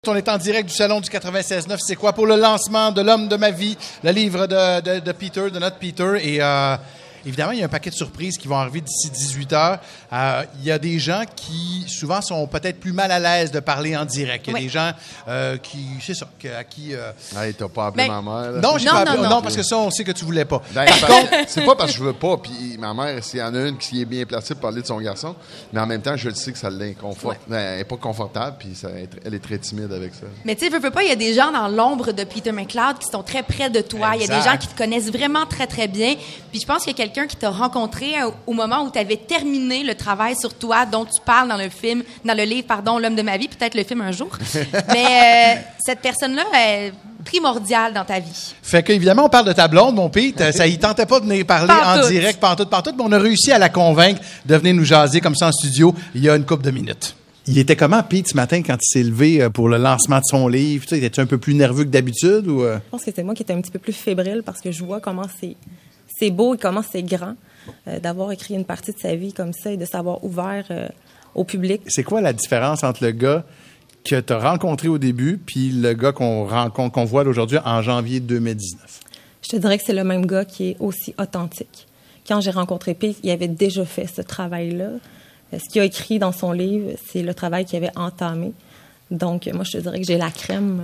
On est en direct du Salon du 96.9. C'est quoi pour le lancement de L'homme de ma vie, le livre de Peter, de notre Peter. Et évidemment, il y a un paquet de surprises qui vont arriver d'ici 18 heures. Il y a des gens qui, souvent, sont peut-être plus mal à l'aise de parler en direct. Il y a des gens qui, c'est ça, à qui... Hey, t'as pas appelé ma mère? Là. Non, j'ai pas appelé. Non, parce que ça, on sait que tu voulais pas. Ben, par contre, c'est pas parce que je veux pas. Puis ma mère, s'il y en a une qui est bien placée pour parler de son garçon, mais en même temps, je le sais que ça l'inconforte. Ouais. Elle n'est pas confortable, puis elle est très timide avec ça. Mais tu sais, veux pas, il y a des gens dans l'ombre de Peter McLeod qui sont très près de toi. Il y a des gens qui te connaissent vraiment très, très bien. Puis je pense qu'il y a quelqu'un qui t'a rencontré au moment où tu avais terminé le travail sur toi dont tu parles dans le livre, L'homme de ma vie, peut-être le film un jour. Mais cette personne-là est primordiale dans ta vie. Fait qu'évidemment, on parle de ta blonde, mon Pete. Ça, il tentait pas de venir parler en direct, pantoute, mais on a réussi à la convaincre de venir nous jaser comme ça en studio il y a une couple de minutes. Il était comment, Pete, ce matin, quand il s'est levé pour le lancement de son livre? Tu sais, étais-tu un peu plus nerveux que d'habitude? Ou Je pense que c'est moi qui étais un petit peu plus fébrile parce que je vois comment c'est beau et comment c'est grand d'avoir écrit une partie de sa vie comme ça et de s'avoir ouvert au public. C'est quoi la différence entre le gars que tu as rencontré au début puis le gars qu'on voit aujourd'hui en janvier 2019? Je te dirais que c'est le même gars qui est aussi authentique. Quand j'ai rencontré Pete, il avait déjà fait ce travail-là. Ce qu'il a écrit dans son livre, c'est le travail qu'il avait entamé. Donc, moi, je te dirais que j'ai la crème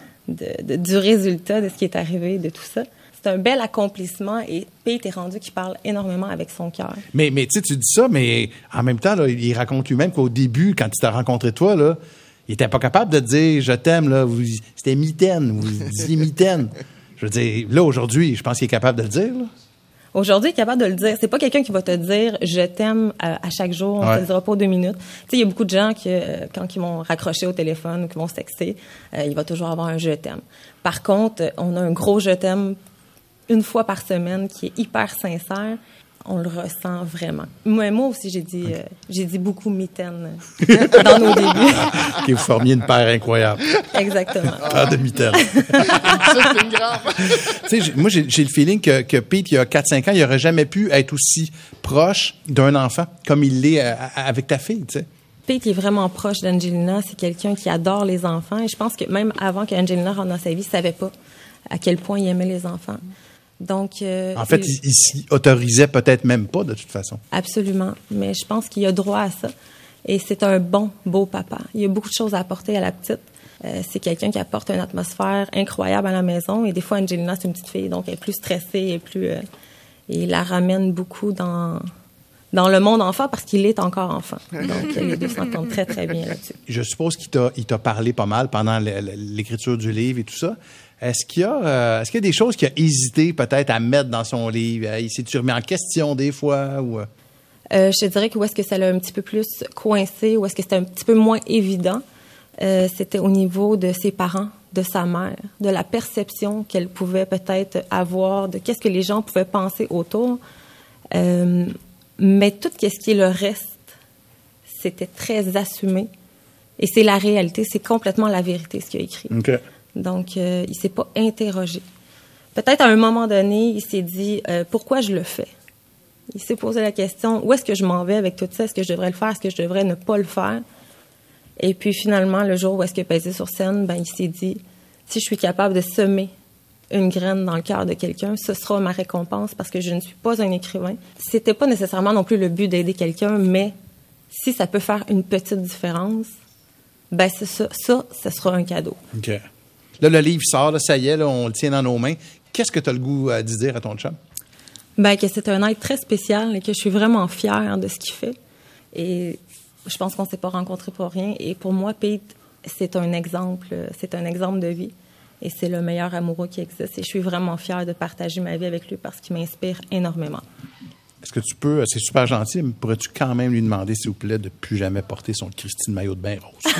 du résultat de ce qui est arrivé, de tout ça. C'est un bel accomplissement et Pete est rendu qu'il parle énormément avec son cœur. Mais tu sais, tu dis ça, mais en même temps, là, il raconte lui-même qu'au début, quand il t'a rencontré toi, là, il était pas capable de te dire « je t'aime », là. C'était mitaine, vous disiez mitaine. Je veux dire, là, aujourd'hui, je pense qu'il est capable de le dire, là. Aujourd'hui, il est capable de le dire. C'est pas quelqu'un qui va te dire « je t'aime » à chaque jour. On te le dira pas aux 2 minutes. Tu sais, il y a beaucoup de gens qui, quand ils vont raccrocher au téléphone ou qui vont se texter, il va toujours avoir un « je t'aime ». Par contre, on a un gros « je t'aime » une fois par semaine qui est hyper sincère. On le ressent vraiment. Moi aussi, j'ai dit beaucoup mitaine dans nos débuts. OK, vous formiez une paire incroyable. Exactement. Paire de mitaine. Ça, c'est grave. Tu sais, moi, j'ai le feeling que Pete, il y a 4-5 ans, il n'aurait jamais pu être aussi proche d'un enfant comme il l'est avec ta fille, tu sais. Pete est vraiment proche d'Angelina. C'est quelqu'un qui adore les enfants. Et je pense que même avant qu'Angelina rentre dans sa vie, il ne savait pas à quel point il aimait les enfants. Donc, en fait, il s'y autorisait peut-être même pas, de toute façon. Absolument. Mais je pense qu'il a droit à ça. Et c'est un beau papa. Il y a beaucoup de choses à apporter à la petite. C'est quelqu'un qui apporte une atmosphère incroyable à la maison. Et des fois, Angelina, c'est une petite fille, donc elle est plus stressée et il la ramène beaucoup dans le monde enfant parce qu'il est encore enfant. Donc, les deux s'entendent très, très bien là-dessus. Je suppose qu'il t'a parlé pas mal pendant l'écriture du livre et tout ça. Est-ce qu'il y a des choses qu'il a hésité peut-être à mettre dans son livre? Il s'est-tu remis en question des fois? Ou... Je te dirais que où est-ce que ça l'a un petit peu plus coincé, où est-ce que c'était un petit peu moins évident, c'était au niveau de ses parents, de sa mère, de la perception qu'elle pouvait peut-être avoir, de qu'est-ce que les gens pouvaient penser autour. Mais tout ce qui est le reste, c'était très assumé. Et c'est la réalité, c'est complètement la vérité, ce qu'il a écrit. OK. Donc, il s'est pas interrogé. Peut-être à un moment donné, il s'est dit pourquoi je le fais. Il s'est posé la question où est-ce que je m'en vais avec tout ça? Est-ce que je devrais le faire? Est-ce que je devrais ne pas le faire? Et puis finalement, le jour où est-ce qu'il a pesé sur scène, il s'est dit si je suis capable de semer une graine dans le cœur de quelqu'un, ce sera ma récompense parce que je ne suis pas un écrivain. C'était pas nécessairement non plus le but d'aider quelqu'un, mais si ça peut faire une petite différence, c'est ça sera un cadeau. OK. Là, le livre sort, là, ça y est, là, on le tient dans nos mains. Qu'est-ce que tu as le goût d'y dire à ton chum? Que c'est un être très spécial et que je suis vraiment fière de ce qu'il fait. Et je pense qu'on ne s'est pas rencontrés pour rien. Et pour moi, Pete, c'est un exemple de vie. Et c'est le meilleur amoureux qui existe. Et je suis vraiment fière de partager ma vie avec lui parce qu'il m'inspire énormément. Est-ce que tu peux, c'est super gentil, mais pourrais-tu quand même lui demander, s'il vous plaît, de ne plus jamais porter son Christine maillot de bain rose?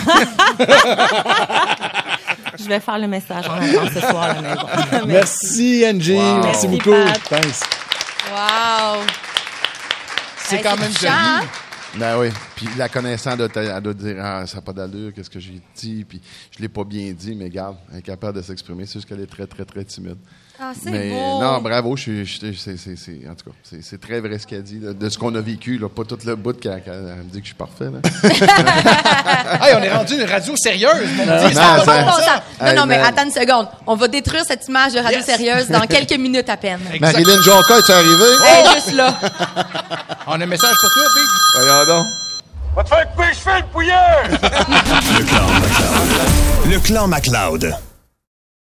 Je vais faire le message en rentrant ce soir à la maison. Merci, Angie. Wow. Merci beaucoup. Thanks. Wow. C'est quand même joli. Ben oui. Puis la connaissance, elle doit dire ça n'a pas d'allure, qu'est-ce que j'ai dit. Puis je l'ai pas bien dit, mais regarde, elle est capable de s'exprimer. C'est juste qu'elle est très, très, très timide. Ah, c'est Mais beau. non, bravo, en tout cas, c'est très vrai ce qu'elle dit, là, de ce qu'on a vécu, là, pas tout le bout qu'elle me dit que je suis parfait. Là. Hey, on est rendu une radio sérieuse, mon Dieu. Non, mais attends une seconde. On va détruire cette image de radio sérieuse dans quelques minutes à peine. Marilyn Jonca, es-tu arrivée? Elle est juste là. On a un message pour toi, Pete. Voyons donc. Va te faire couper les cheveux, le pouilleux! Le clan MacLeod.